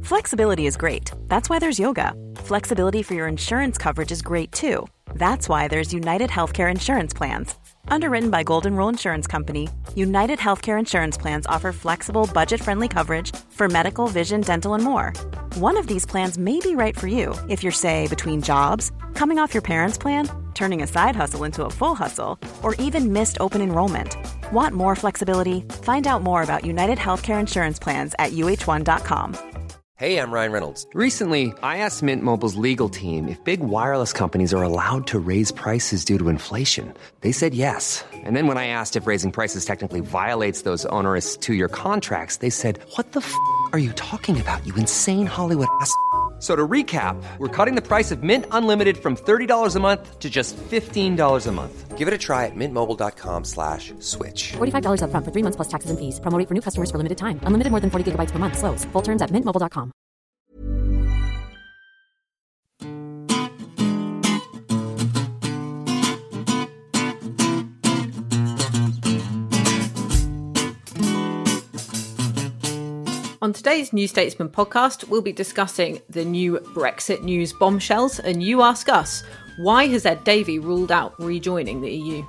Flexibility is great. That's why there's yoga. Flexibility for your insurance coverage is great too. That's why there's United Healthcare Insurance Plans. Underwritten by Golden Rule Insurance Company, United Healthcare Insurance Plans offer flexible, budget-friendly coverage for medical, vision, dental, and more. One of these plans may be right for you if you're, say, between jobs, coming off your parents' plan, turning a side hustle into a full hustle, or even missed open enrollment. Want more flexibility? Find out more about United Healthcare Insurance Plans at uh1.com. Hey, I'm Ryan Reynolds. Recently, I asked Mint Mobile's legal team if big wireless companies are allowed to raise prices due to inflation. They said yes. And then when I asked if raising prices technically violates those onerous two-year contracts, they said, "What the f*** are you talking about, you insane Hollywood ass?" So to recap, we're cutting the price of Mint Unlimited from $30 a month to just $15 a month. Give it a try at mintmobile.com/switch. $45 up front for 3 months plus taxes and fees. Promo rate for new customers for limited time. Unlimited more than 40 gigabytes per month. Slows full terms at mintmobile.com. On today's New Statesman podcast, we'll be discussing the new Brexit news bombshells, and you ask us, why has Ed Davey ruled out rejoining the EU?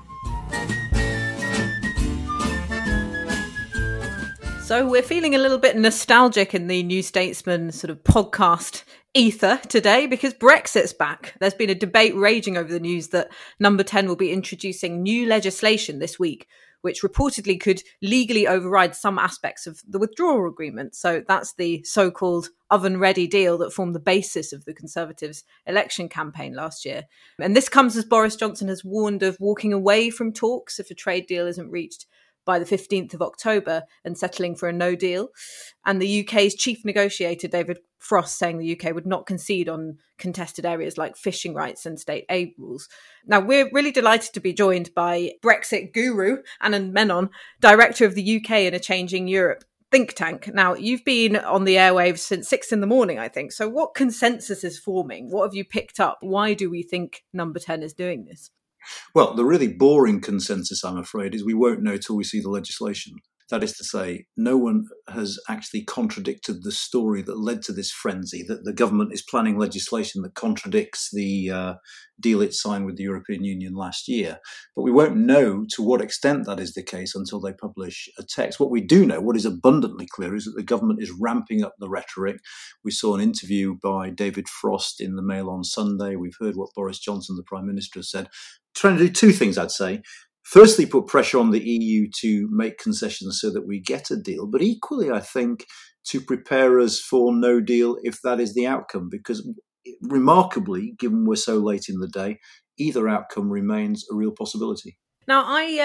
So we're feeling a little bit nostalgic in the New Statesman sort of podcast ether today because Brexit's back. There's been a debate raging over the news that Number 10 will be introducing new legislation this week, which reportedly could legally override some aspects of the withdrawal agreement. So that's the so-called oven-ready deal that formed the basis of the Conservatives' election campaign last year. And this comes as Boris Johnson has warned of walking away from talks if a trade deal isn't reached by the 15th of October and settling for a no deal. And the UK's chief negotiator, David Frost, saying the UK would not concede on contested areas like fishing rights and state aid rules. Now, we're really delighted to be joined by Brexit guru Anand Menon, director of the UK in a Changing Europe think tank. Now, you've been on the airwaves since 6 a.m, I think. So what consensus is forming? What have you picked up? Why do we think Number 10 is doing this? Well, the really boring consensus, I'm afraid, is we won't know till we see the legislation. That is to say, no one has actually contradicted the story that led to this frenzy, that the government is planning legislation that contradicts the deal it signed with the European Union last year. But we won't know to what extent that is the case until they publish a text. What we do know, what is abundantly clear, is that the government is ramping up the rhetoric. We saw an interview by David Frost in the Mail on Sunday. We've heard what Boris Johnson, the Prime Minister, has said. Trying to do two things, I'd say. Firstly, put pressure on the EU to make concessions so that we get a deal. But equally, I think, to prepare us for no deal if that is the outcome. Because remarkably, given we're so late in the day, either outcome remains a real possibility. Now,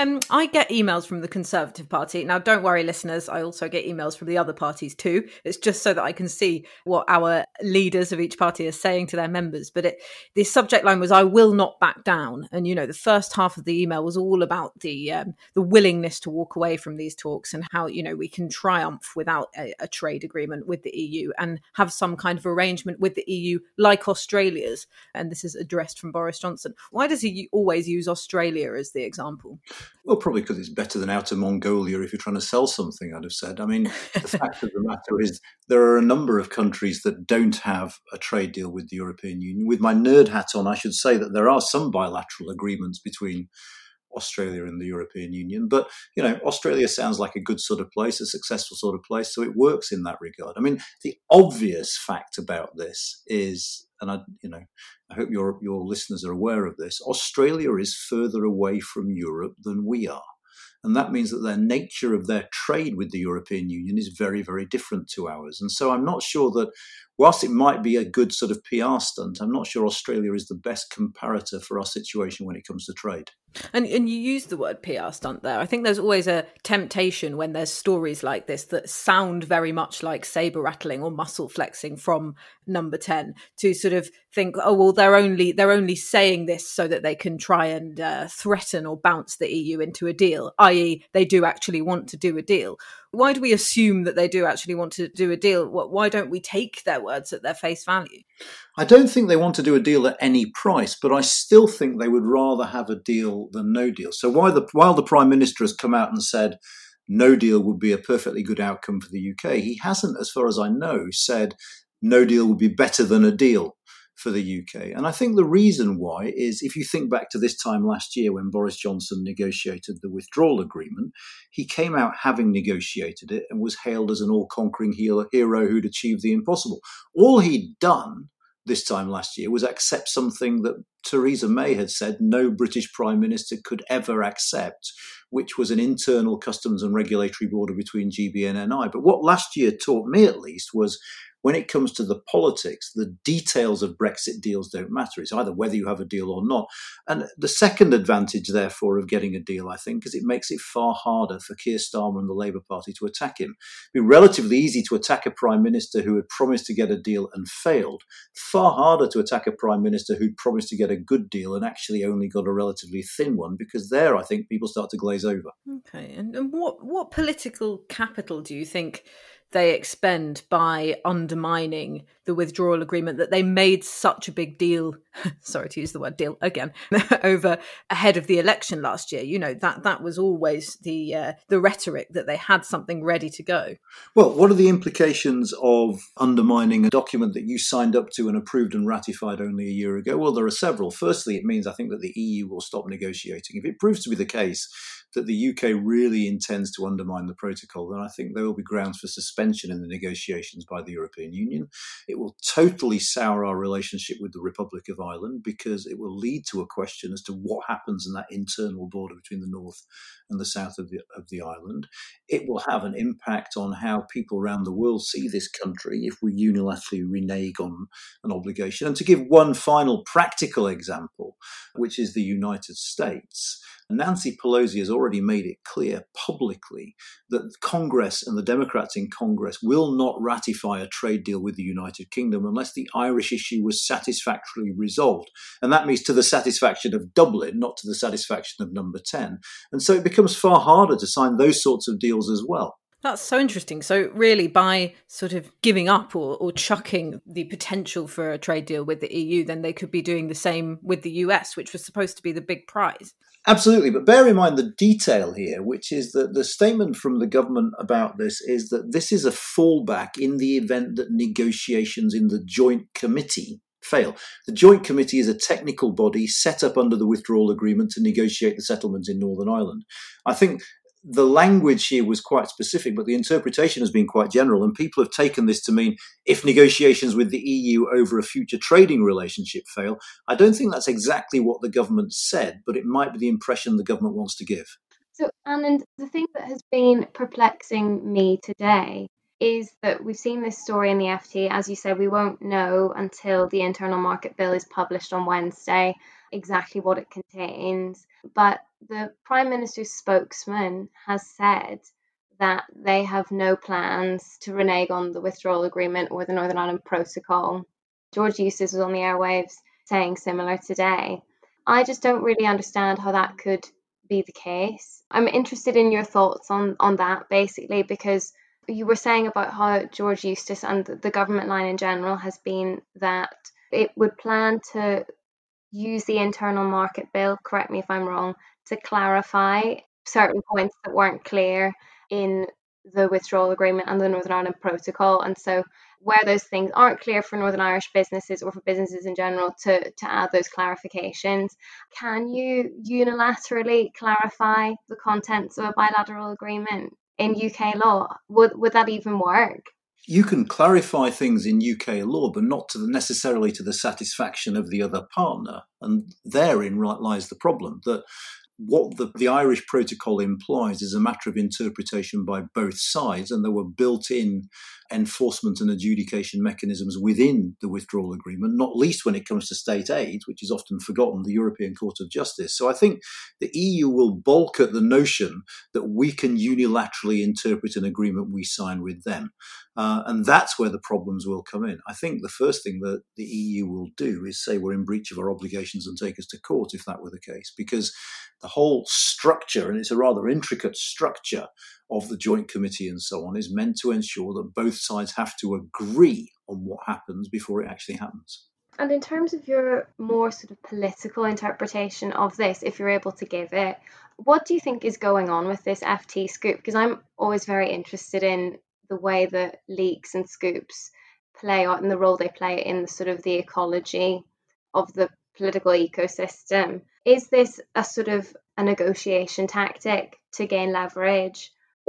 I get emails from the Conservative Party. Now, don't worry, listeners. I also get emails from the other parties too. It's just so that I can see what our leaders of each party are saying to their members. But the subject line was, "I will not back down." And, the first half of the email was all about the willingness to walk away from these talks and how, we can triumph without a trade agreement with the EU and have some kind of arrangement with the EU like Australia's. And this is addressed from Boris Johnson. Why does he always use Australia as the example? Well, probably because it's better than Outer Mongolia if you're trying to sell something, I'd have said. I mean, the fact of the matter is there are a number of countries that don't have a trade deal with the European Union. With my nerd hat on, I should say that there are some bilateral agreements between Australia and the European Union. But, Australia sounds like a good sort of place, a successful sort of place, so it works in that regard. I mean, the obvious fact about this is, and I hope your listeners are aware of this, Australia is further away from Europe than we are. And that means that their nature of their trade with the European Union is very, very different to ours. And so I'm not sure that, whilst it might be a good sort of PR stunt, I'm not sure Australia is the best comparator for our situation when it comes to trade. And you use the word PR stunt there. I think there's always a temptation when there's stories like this that sound very much like saber rattling or muscle flexing from Number 10 to sort of think, oh, well, they're only saying this so that they can try and threaten or bounce the EU into a deal, i.e. they do actually want to do a deal. Why do we assume that they do actually want to do a deal? Why don't we take their words at their face value? I don't think they want to do a deal at any price, but I still think they would rather have a deal than no deal. So while the Prime Minister has come out and said no deal would be a perfectly good outcome for the UK, he hasn't, as far as I know, said no deal would be better than a deal for the UK. And I think the reason why is, if you think back to this time last year when Boris Johnson negotiated the withdrawal agreement, he came out having negotiated it and was hailed as an all-conquering hero who'd achieved the impossible. All he'd done this time last year was accept something that Theresa May had said no British Prime Minister could ever accept, which was an internal customs and regulatory border between GB and NI. But what last year taught me, at least, was when it comes to the politics, the details of Brexit deals don't matter. It's either whether you have a deal or not. And the second advantage, therefore, of getting a deal, I think, is it makes it far harder for Keir Starmer and the Labour Party to attack him. It'd be relatively easy to attack a Prime Minister who had promised to get a deal and failed. Far harder to attack a Prime Minister who'd promised to get a good deal and actually only got a relatively thin one, because there, I think, people start to glaze over. Okay. And what political capital do you think they expend by undermining the withdrawal agreement that they made such a big deal, sorry to use the word deal again, over ahead of the election last year? You know, that was always the rhetoric, that they had something ready to go. Well, what are the implications of undermining a document that you signed up to and approved and ratified only a year ago? Well, there are several. Firstly, it means I think that the EU will stop negotiating. If it proves to be the case that the UK really intends to undermine the protocol, then I think there will be grounds for suspension in the negotiations by the European Union. It will totally sour our relationship with the Republic of Ireland, because it will lead to a question as to what happens in that internal border between the north and the south of the island. It will have an impact on how people around the world see this country if we unilaterally renege on an obligation. And to give one final practical example, which is the United States, Nancy Pelosi has already made it clear publicly that Congress and the Democrats in Congress will not ratify a trade deal with the United Kingdom unless the Irish issue was satisfactorily resolved. And that means to the satisfaction of Dublin, not to the satisfaction of Number 10. And so it becomes far harder to sign those sorts of deals as well. That's so interesting. So really, by sort of giving up or chucking the potential for a trade deal with the EU, then they could be doing the same with the US, which was supposed to be the big prize. Absolutely. But bear in mind the detail here, which is that the statement from the government about this is that this is a fallback in the event that negotiations in the Joint Committee fail. The Joint Committee is a technical body set up under the withdrawal agreement to negotiate the settlements in Northern Ireland. I think the language here was quite specific, but the interpretation has been quite general, and people have taken this to mean if negotiations with the EU over a future trading relationship fail. I don't think that's exactly what the government said, but it might be the impression the government wants to give. So, and the thing that has been perplexing me today is that we've seen this story in the FT. As you said, we won't know until the internal market bill is published on Wednesday exactly what it contains. But the Prime Minister's spokesman has said that they have no plans to renege on the withdrawal agreement or the Northern Ireland Protocol. George Eustice was on the airwaves saying similar today. I just don't really understand how that could be the case. I'm interested in your thoughts on that, basically, because you were saying about how George Eustice and the government line in general has been that it would plan to use the internal market bill, correct me if I'm wrong, to clarify certain points that weren't clear in the withdrawal agreement and the Northern Ireland Protocol. And so where those things aren't clear for Northern Irish businesses or for businesses in general, to add those clarifications. Can you unilaterally clarify the contents of a bilateral agreement in UK law? Would that even work? You can clarify things in UK law, but not necessarily to the satisfaction of the other partner. And therein lies the problem, that what the Irish Protocol implies is a matter of interpretation by both sides, and there were built-in enforcement and adjudication mechanisms within the withdrawal agreement, not least when it comes to state aid, which is often forgotten, the European Court of Justice. So I think the EU will balk at the notion that we can unilaterally interpret an agreement we sign with them. And that's where the problems will come in. I think the first thing that the EU will do is say we're in breach of our obligations and take us to court if that were the case, because the whole structure, and it's a rather intricate structure of the Joint Committee and so on, is meant to ensure that both sides have to agree on what happens before it actually happens. And in terms of your more sort of political interpretation of this, if you're able to give it, what do you think is going on with this FT scoop? Because I'm always very interested in the way that leaks and scoops play out and the role they play in the sort of the ecology of the political ecosystem. Is this a sort of a negotiation tactic to gain leverage,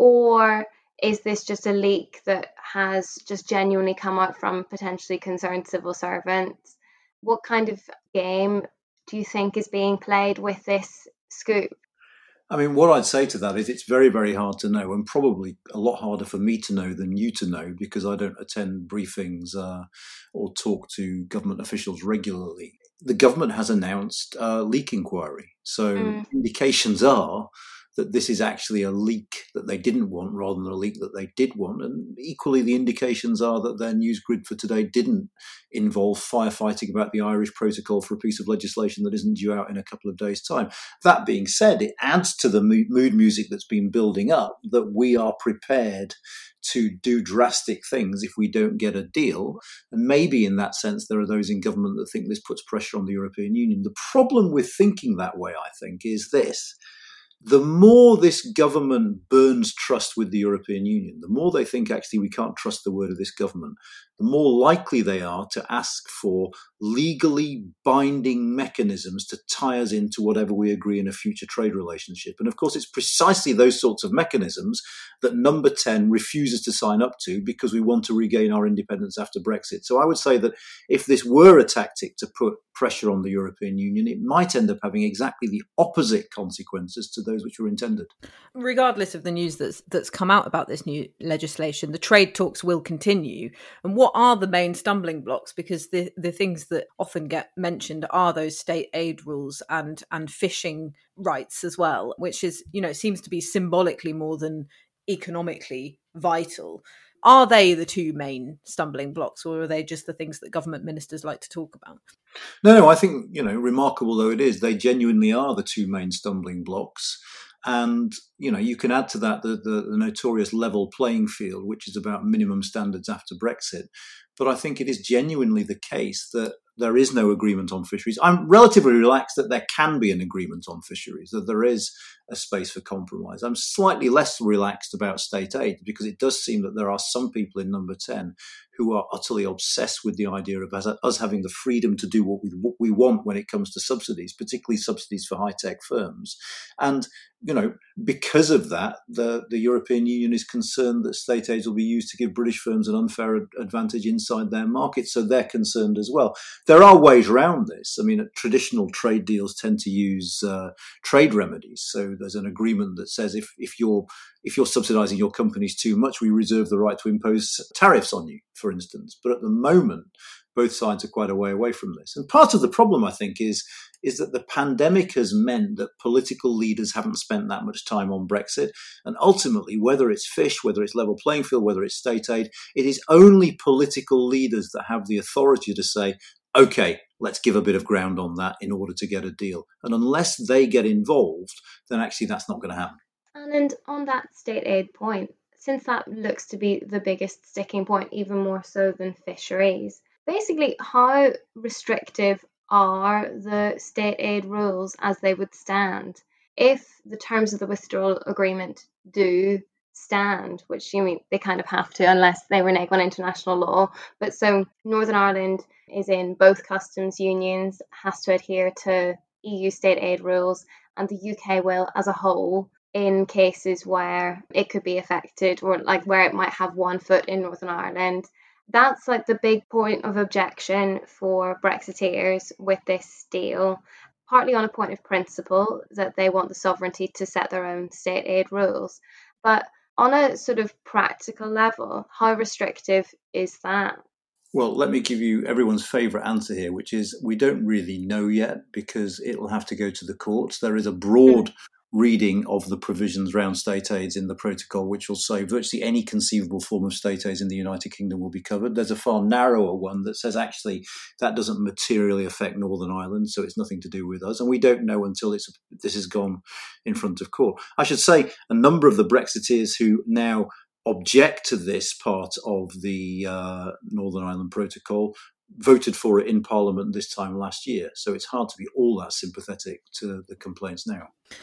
or is this just a leak that has just genuinely come out from potentially concerned civil servants? What kind of game do you think is being played with this scoop? I mean, what I'd say to that is it's very, very hard to know, and probably a lot harder for me to know than you to know, because I don't attend briefings or talk to government officials regularly. The government has announced a leak inquiry. So indications are that this is actually a leak that they didn't want rather than a leak that they did want. And equally, the indications are that their news grid for today didn't involve firefighting about the Irish protocol for a piece of legislation that isn't due out in a couple of days' time. That being said, it adds to the mood music that's been building up that we are prepared to do drastic things if we don't get a deal. And maybe in that sense, there are those in government that think this puts pressure on the European Union. The problem with thinking that way, I think, is this. The more this government burns trust with the European Union, the more they think actually we can't trust the word of this government, the more likely they are to ask for legally binding mechanisms to tie us into whatever we agree in a future trade relationship. And of course, it's precisely those sorts of mechanisms that Number 10 refuses to sign up to because we want to regain our independence after Brexit. So I would say that if this were a tactic to put pressure on the European Union, it might end up having exactly the opposite consequences to those which were intended. Regardless of the news that's come out about this new legislation, the trade talks will continue. And what are the main stumbling blocks? Because the things that often get mentioned are those state aid rules and fishing rights as well, which is, seems to be symbolically more than economically vital. Are they the two main stumbling blocks, or are they just the things that government ministers like to talk about? No, I think, remarkable though it is, they genuinely are the two main stumbling blocks. And, you can add to that the notorious level playing field, which is about minimum standards after Brexit. But I think it is genuinely the case that there is no agreement on fisheries. I'm relatively relaxed that there can be an agreement on fisheries, that there is a space for compromise. I'm slightly less relaxed about state aid because it does seem that there are some people in Number 10 who are utterly obsessed with the idea of us having the freedom to do what we want when it comes to subsidies, particularly subsidies for high-tech firms. And, because of that, the European Union is concerned that state aids will be used to give British firms an unfair advantage inside their market, so they're concerned as well. There are ways around this. I mean, traditional trade deals tend to use trade remedies. So there's an agreement that says if you're subsidising your companies too much, we reserve the right to impose tariffs on you, for instance. But at the moment, both sides are quite a way away from this. And part of the problem, I think, is that the pandemic has meant that political leaders haven't spent that much time on Brexit. And ultimately, whether it's fish, whether it's level playing field, whether it's state aid, it is only political leaders that have the authority to say, OK, let's give a bit of ground on that in order to get a deal. And unless they get involved, then actually that's not going to happen. And on that state aid point, since that looks to be the biggest sticking point, even more so than fisheries, basically, how restrictive are the state aid rules as they would stand? If the terms of the withdrawal agreement do stand, which they kind of have to unless they renege on international law. But so Northern Ireland is in both customs unions, has to adhere to EU state aid rules, and the UK will as a whole in cases where it could be affected or where it might have one foot in Northern Ireland. That's the big point of objection for Brexiteers with this deal, partly on a point of principle that they want the sovereignty to set their own state aid rules. But on a sort of practical level, how restrictive is that? Well, let me give you everyone's favourite answer here, which is we don't really know yet because it'll have to go to the courts. There is a broad reading of the provisions around state aids in the protocol, which will say virtually any conceivable form of state aids in the United Kingdom will be covered. There's a far narrower one that says actually that doesn't materially affect Northern Ireland, so it's nothing to do with us. And we don't know until this has gone in front of court. I should say a number of the Brexiteers who now object to this part of the Northern Ireland Protocol voted for it in Parliament this time last year. So it's hard to be all that sympathetic to the complaints now.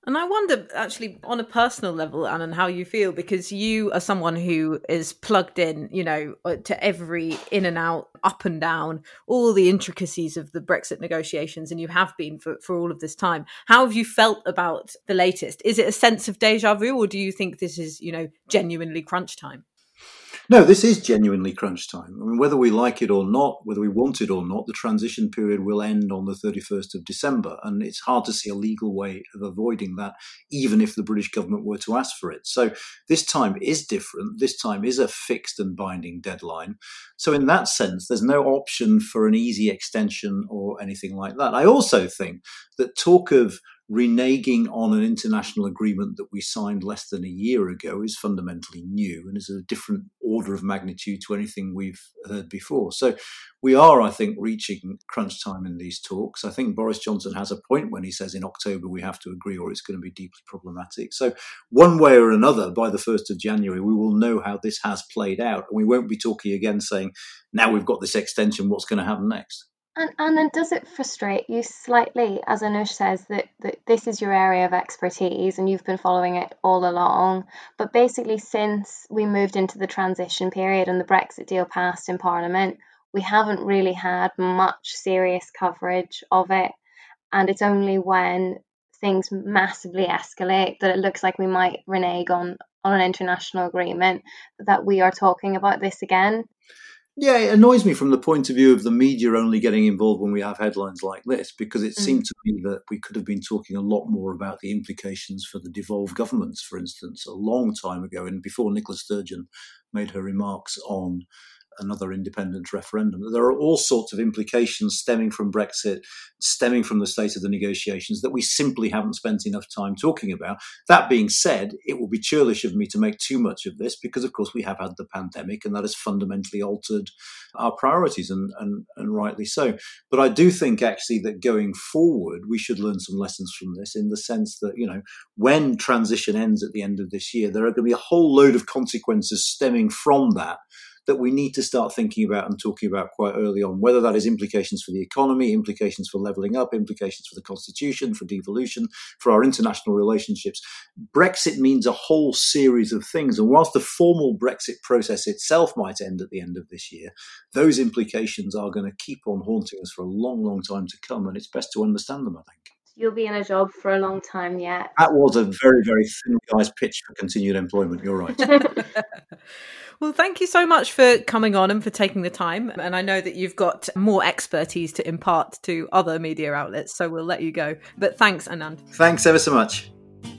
And I wonder, actually, on a personal level, Annan, how you feel, because you are someone who is plugged in, to every in and out, up and down, all the intricacies of the Brexit negotiations, and you have been for all of this time. How have you felt about the latest? Is it a sense of deja vu, or do you think this is, genuinely crunch time? No, this is genuinely crunch time. I mean, whether we like it or not, whether we want it or not, the transition period will end on the 31st of December. And it's hard to see a legal way of avoiding that, even if the British government were to ask for it. So this time is different. This time is a fixed and binding deadline. So in that sense, there's no option for an easy extension or anything like that. I also think that talk of reneging on an international agreement that we signed less than a year ago is fundamentally new and is a different order of magnitude to anything we've heard before. So we are, I think, reaching crunch time in these talks. I think Boris Johnson has a point when he says in October we have to agree or it's going to be deeply problematic. So one way or another, by the 1st of January, we will know how this has played out. And we won't be talking again saying, now we've got this extension, what's going to happen next? And then does it frustrate you slightly, as Anoosh says, that this is your area of expertise and you've been following it all along, but basically since we moved into the transition period and the Brexit deal passed in Parliament, we haven't really had much serious coverage of it, and it's only when things massively escalate that it looks like we might renege on an international agreement that we are talking about this again. Yeah, it annoys me from the point of view of the media only getting involved when we have headlines like this, because it seemed to me that we could have been talking a lot more about the implications for the devolved governments, for instance, a long time ago, and before Nicola Sturgeon made her remarks on another independent referendum. There are all sorts of implications stemming from Brexit, stemming from the state of the negotiations that we simply haven't spent enough time talking about. That being said, it will be churlish of me to make too much of this because, of course, we have had the pandemic and that has fundamentally altered our priorities and rightly so. But I do think actually that going forward, we should learn some lessons from this in the sense that, when transition ends at the end of this year, there are going to be a whole load of consequences stemming from that we need to start thinking about and talking about quite early on, whether that is implications for the economy, implications for levelling up, implications for the constitution, for devolution, for our international relationships. Brexit means a whole series of things. And whilst the formal Brexit process itself might end at the end of this year, those implications are going to keep on haunting us for a long, long time to come. And it's best to understand them, I think. You'll be in a job for a long time yet. That was a very, very thin guy's pitch for continued employment. You're right. Well, thank you so much for coming on and for taking the time. And I know that you've got more expertise to impart to other media outlets, so we'll let you go. But thanks, Anand. Thanks ever so much.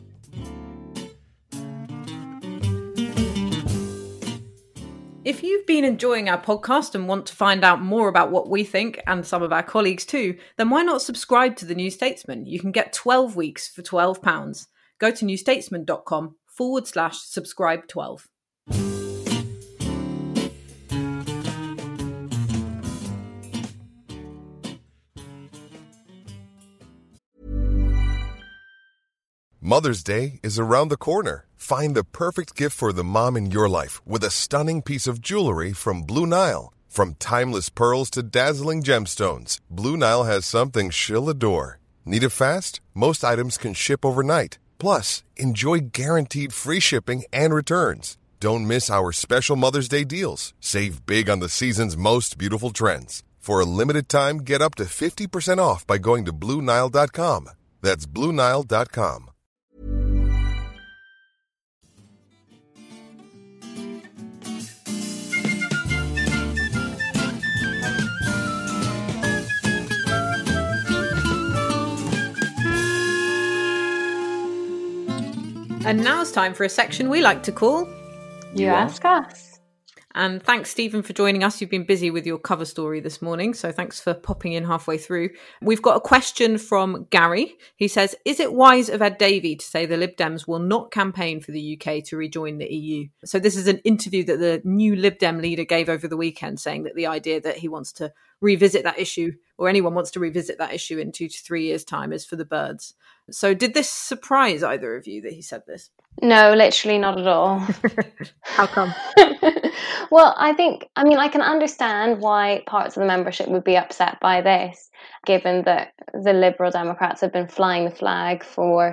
If you've been enjoying our podcast and want to find out more about what we think, and some of our colleagues too, then why not subscribe to The New Statesman? You can get 12 weeks for £12. Go to newstatesman.com/subscribe12. Mother's Day is around the corner. Find the perfect gift for the mom in your life with a stunning piece of jewelry from Blue Nile. From timeless pearls to dazzling gemstones, Blue Nile has something she'll adore. Need it fast? Most items can ship overnight. Plus, enjoy guaranteed free shipping and returns. Don't miss our special Mother's Day deals. Save big on the season's most beautiful trends. For a limited time, get up to 50% off by going to BlueNile.com. That's BlueNile.com. And now it's time for a section we like to call You Ask Us. And thanks, Stephen, for joining us. You've been busy with your cover story this morning, so thanks for popping in halfway through. We've got a question from Gary. He says, is it wise of Ed Davey to say the Lib Dems will not campaign for the UK to rejoin the EU? So this is an interview that the new Lib Dem leader gave over the weekend, saying that the idea that he wants to revisit that issue, or anyone wants to revisit that issue in 2 to 3 years' time, is for the birds. So did this surprise either of you that he said this? No, literally not at all. How come? Well, I can understand why parts of the membership would be upset by this, given that the Liberal Democrats have been flying the flag for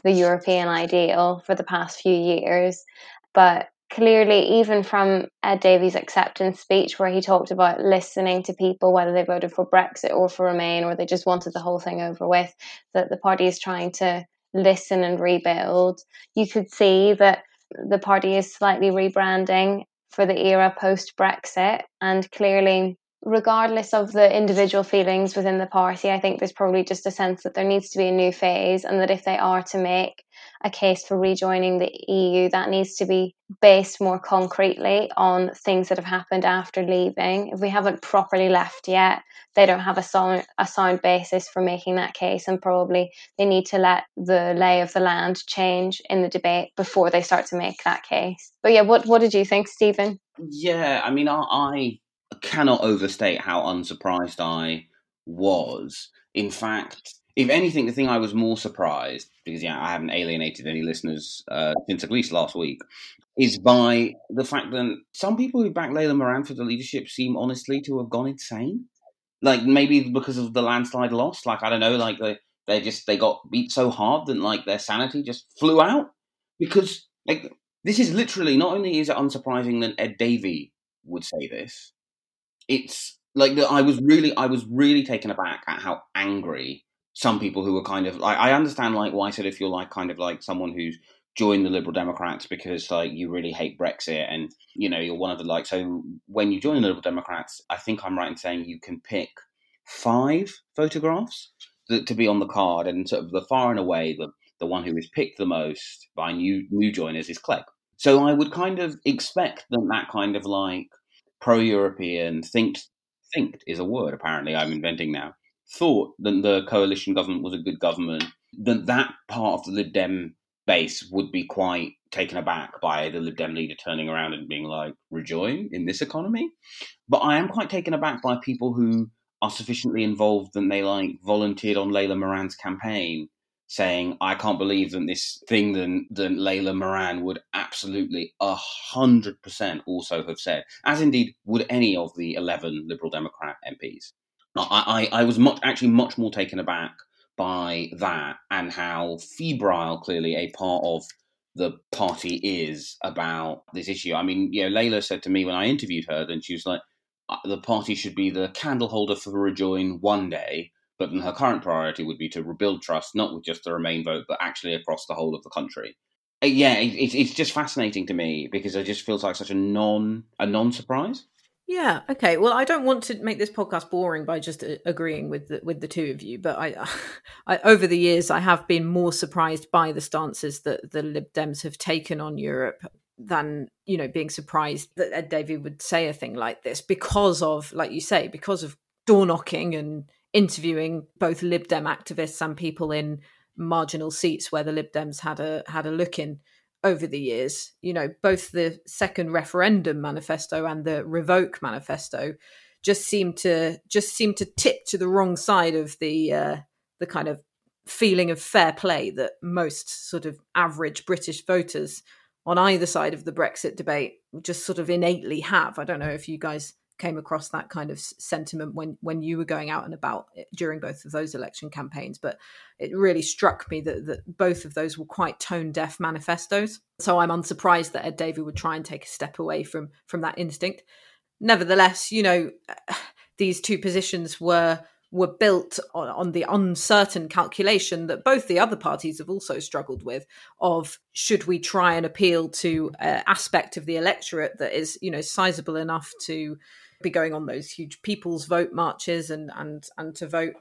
the European ideal for the past few years. But clearly, even from Ed Davey's acceptance speech, where he talked about listening to people, whether they voted for Brexit or for Remain, or they just wanted the whole thing over with, that the party is trying to listen and rebuild. You could see that the party is slightly rebranding for the era post-Brexit, and clearly, regardless of the individual feelings within the party, I think there's probably just a sense that there needs to be a new phase, and that if they are to make a case for rejoining the EU, that needs to be based more concretely on things that have happened after leaving. If we haven't properly left yet, they don't have a sound basis for making that case, and probably they need to let the lay of the land change in the debate before they start to make that case. But yeah, what did you think, Stephen? Yeah, I mean, I cannot overstate how unsurprised I was. In fact, if anything, the thing I was more surprised, because I haven't alienated any listeners since at least last week, is by the fact that some people who back Layla Moran for the leadership seem honestly to have gone insane. Like, maybe because of the landslide loss. Like, I don't know, like they got beat so hard that like their sanity just flew out. Because like this is literally, not only is it unsurprising that Ed Davey would say this, it's like that I was really taken aback at how angry some people who were kind of like, I understand like why sort of if you're like kind of like someone who's joined the Liberal Democrats because like you really hate Brexit and you're one of the like, so when you join the Liberal Democrats, I think I'm right in saying you can pick 5 photographs to be on the card, and sort of the far and away the one who is picked the most by new joiners is Clegg. So I would kind of expect that kind of like pro-European think is a word apparently I'm inventing now, thought that the coalition government was a good government, that part of the Lib Dem base would be quite taken aback by the Lib Dem leader turning around and being like, rejoin in this economy? But I am quite taken aback by people who are sufficiently involved and they like volunteered on Layla Moran's campaign, saying, I can't believe that this thing that Layla Moran would absolutely 100% also have said, as indeed would any of the 11 Liberal Democrat MPs. I was much more taken aback by that and how febrile clearly a part of the party is about this issue. I mean, Layla said to me when I interviewed her, then she was like, the party should be the candle holder for Rejoin one day, but then her current priority would be to rebuild trust, not with just the Remain vote, but actually across the whole of the country. It's just fascinating to me because it just feels like such a non-surprise. Yeah. Okay. Well, I don't want to make this podcast boring by just agreeing with the two of you, but I over the years I have been more surprised by the stances that the Lib Dems have taken on Europe than being surprised that Ed Davey would say a thing like this because of, like you say, because of door knocking and interviewing both Lib Dem activists and people in marginal seats where the Lib Dems had a look in over the years. Both the second referendum manifesto and the revoke manifesto just seem to tip to the wrong side of the kind of feeling of fair play that most sort of average British voters on either side of the Brexit debate just sort of innately have. I don't know if you guys came across that kind of sentiment when you were going out and about during both of those election campaigns, but it really struck me that both of those were quite tone-deaf manifestos. So I'm unsurprised that Ed Davey would try and take a step away from that instinct. Nevertheless, these two positions were built on the uncertain calculation that both the other parties have also struggled with, of should we try and appeal to an aspect of the electorate that is, sizable enough to be going on those huge people's vote marches and to vote,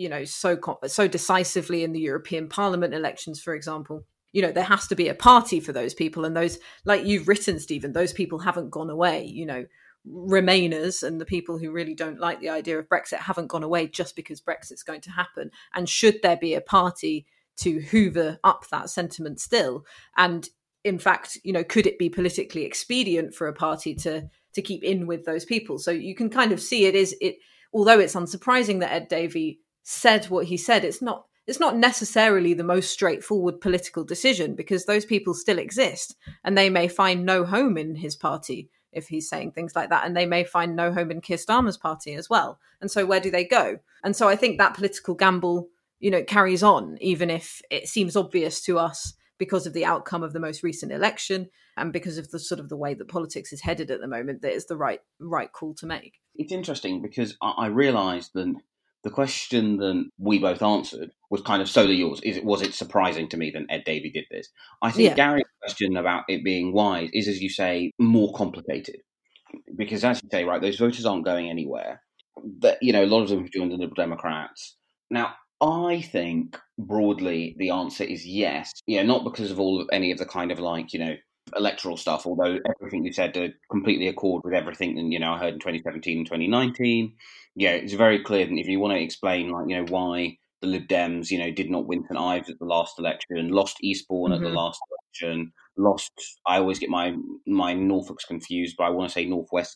so decisively in the European Parliament elections, for example. There has to be a party for those people, and those, like you've written, Stephen, those people haven't gone away. Remainers and the people who really don't like the idea of Brexit haven't gone away just because Brexit's going to happen. And should there be a party to hoover up that sentiment still? And in fact, could it be politically expedient for a party to keep in with those people? So you can kind of see although it's unsurprising that Ed Davey said what he said, it's not necessarily the most straightforward political decision, because those people still exist and they may find no home in his party if he's saying things like that, and they may find no home in Keir Starmer's party as well. And so where do they go? And so I think that political gamble carries on, even if it seems obvious to us because of the outcome of the most recent election and because of the sort of the way that politics is headed at the moment, that it's the right call to make. It's interesting because I realised that the question that we both answered was kind of solely yours. Was it surprising to me that Ed Davey did this? I think Gary's question about it being wise is, as you say, more complicated. Because as you say, right, those voters aren't going anywhere. But, a lot of them have joined the Liberal Democrats. Now, I think broadly the answer is yes. Not because of any of the kind of electoral stuff, although everything you said completely accord with everything that, I heard in 2017 and 2019. It's very clear that if you want to explain, why the Lib Dems, did not win St Ives at the last election, lost Eastbourne at the last election, I always get my Norfolks confused, but I want to say Northwest.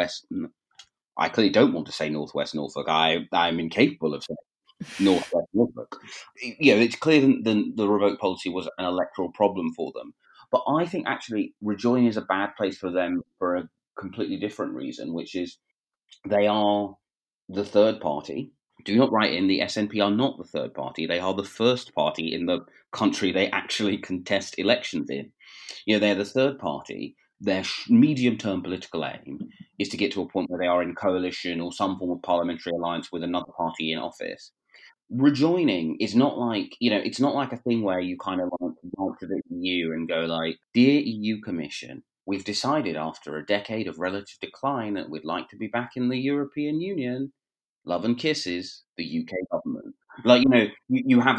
I clearly don't want to say Northwest Norfolk. I'm incapable of saying Northwest Norfolk. It's clear that the revoke policy was an electoral problem for them. But I think actually rejoin is a bad place for them for a completely different reason, which is they are the third party. Do not write in the SNP are not the third party. They are the first party in the country they actually contest elections in. They're the third party. Their medium-term political aim is to get to a point where they are in coalition or some form of parliamentary alliance with another party in office. Rejoining is not like, it's not like a thing where you kind of want to go to the EU and go like, dear EU Commission, we've decided after a decade of relative decline that we'd like to be back in the European Union. Love and kisses, the UK government. You have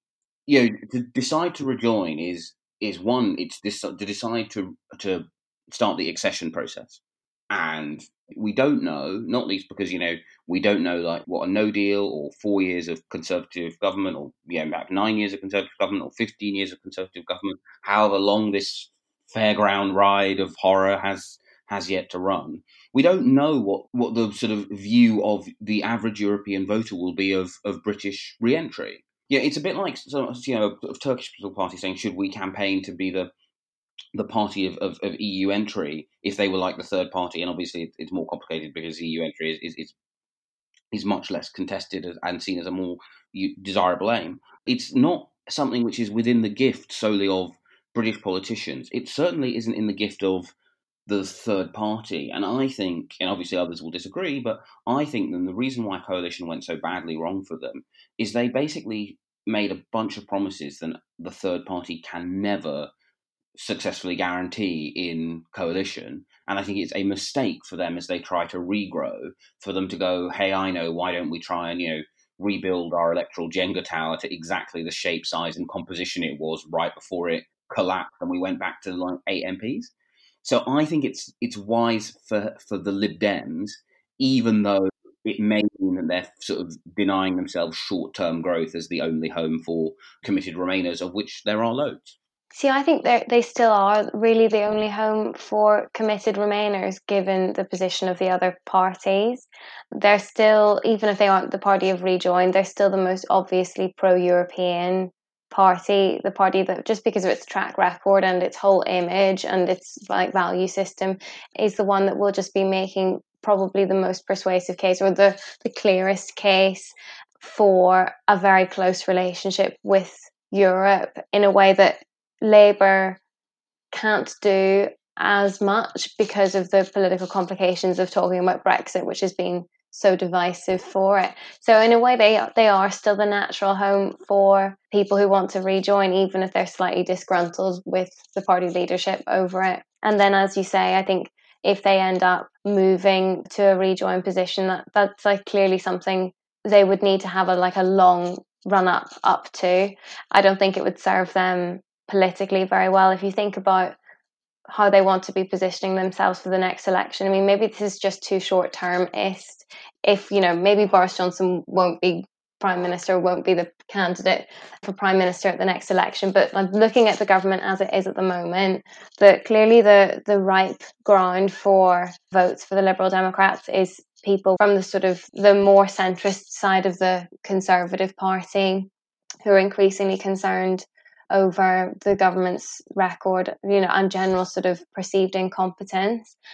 to decide to rejoin is one. It's to decide to start the accession process, and we don't know, not least because we don't know what a no deal or 4 years of Conservative government, or about 9 years of Conservative government, or 15 years of Conservative government, however long this fairground ride of horror has yet to run. We don't know what the sort of view of the average European voter will be of British re-entry. It's a bit like of Turkish political party saying, should we campaign to be the party of EU entry if they were like the third party? And obviously it's more complicated because EU entry is much less contested and seen as a more desirable aim. It's not something which is within the gift solely of British politicians. It certainly isn't in the gift of the third party. And I think, and obviously others will disagree, but I think that the reason why coalition went so badly wrong for them is they basically made a bunch of promises that the third party can never successfully guarantee in coalition. And I think it's a mistake for them as they try to regrow, for them to go, hey, I know, why don't we try and, rebuild our electoral Jenga tower to exactly the shape, size and composition it was right before it collapsed and we went back to 8 MPs. So I think it's wise for the Lib Dems, even though it may mean that they're sort of denying themselves short-term growth as the only home for committed Remainers, of which there are loads. See, I think they still are really the only home for committed Remainers, given the position of the other parties. They're still, even if they aren't the party of rejoin, they're still the most obviously pro-European party, the party that, just because of its track record and its whole image and its value system, is the one that will just be making probably the most persuasive case, or the clearest case, for a very close relationship with Europe in a way that Labour can't do as much because of the political complications of talking about Brexit, which has been so divisive for it. So in a way, they are still the natural home for people who want to rejoin, even if they're slightly disgruntled with the party leadership over it. And then, as you say, I think if they end up moving to a rejoin position, that's clearly something they would need to have a long run up to. I don't think it would serve them politically very well. If you think about how they want to be positioning themselves for the next election, I mean, maybe this is just too short-termist. If, maybe Boris Johnson won't be Prime Minister, won't be the candidate for Prime Minister at the next election, but looking at the government as it is at the moment, clearly the ripe ground for votes for the Liberal Democrats is people from the sort of the more centrist side of the Conservative Party, who are increasingly concerned over the government's record, and general sort of perceived incompetence.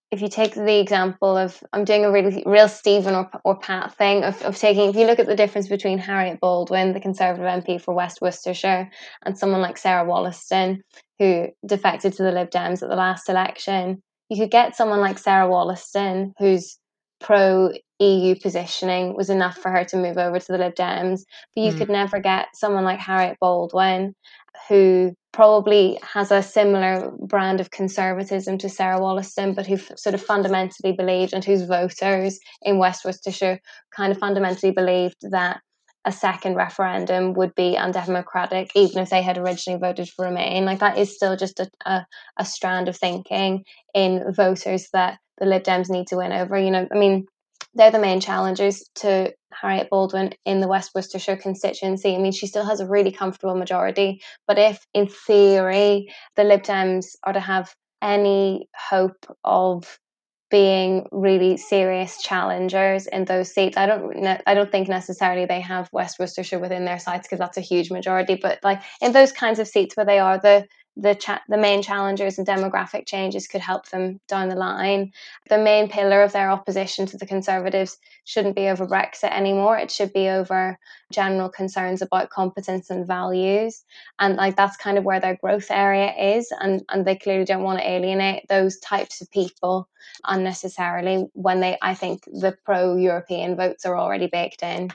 if you take the example of, I'm doing a really real Stephen or Pat thing of taking, if you look at the difference between Harriet Baldwin, the Conservative MP for West Worcestershire, and someone like Sarah Wollaston, who defected to the Lib Dems at the last election, you could get someone like Sarah Wollaston, whose pro-EU positioning was enough for her to move over to the Lib Dems, but you could never get someone like Harriet Baldwin, who probably has a similar brand of conservatism to Sarah Wollaston, but who sort of fundamentally believed, and whose voters in West Worcestershire kind of fundamentally believed that a second referendum would be undemocratic, even if they had originally voted for Remain. Like, that is still just a strand of thinking in voters that the Lib Dems need to win over. You know, I mean, they're the main challengers to Harriet Baldwin in the West Worcestershire constituency. I mean, she still has a really comfortable majority, but if, in theory, the Lib Dems are to have any hope of being really serious challengers in those seats, I don't think necessarily they have West Worcestershire within their sights, because that's a huge majority. But like in those kinds of seats where they are the main challengers, and demographic changes could help them down the line. The main pillar of their opposition to the Conservatives shouldn't be over Brexit anymore. It should be over general concerns about competence and values. And like, that's kind of where their growth area is. And they clearly don't want to alienate those types of people unnecessarily when I think the pro-European votes are already baked in.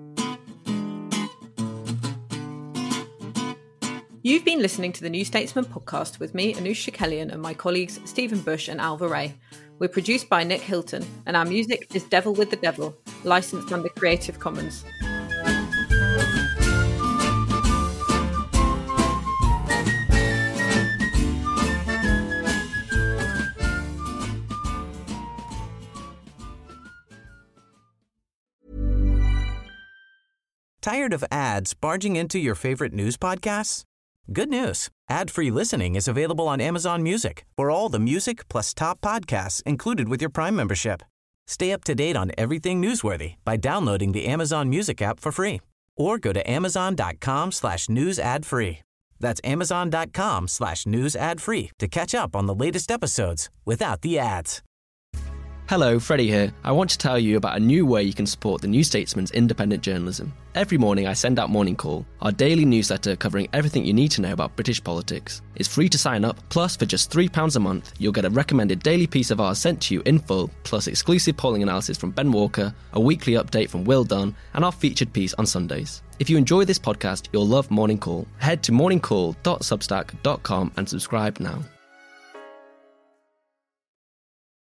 You've been listening to the New Statesman podcast with me, Anoosh Chakelian, and my colleagues Stephen Bush and Alva Ray. We're produced by Nick Hilton, and our music is Devil with the Devil, licensed under Creative Commons. Tired of ads barging into your favorite news podcasts? Good news. Ad-free listening is available on Amazon Music for all the music plus top podcasts included with your Prime membership. Stay up to date on everything newsworthy by downloading the Amazon Music app for free, or go to amazon.com/news ad free. That's amazon.com/news ad free to catch up on the latest episodes without the ads. Hello, Freddie here. I want to tell you about a new way you can support the New Statesman's independent journalism. Every morning I send out Morning Call, our daily newsletter covering everything you need to know about British politics. It's free to sign up, plus for just £3 a month, you'll get a recommended daily piece of ours sent to you in full, plus exclusive polling analysis from Ben Walker, a weekly update from Will Dunn, and our featured piece on Sundays. If you enjoy this podcast, you'll love Morning Call. Head to morningcall.substack.com and subscribe now.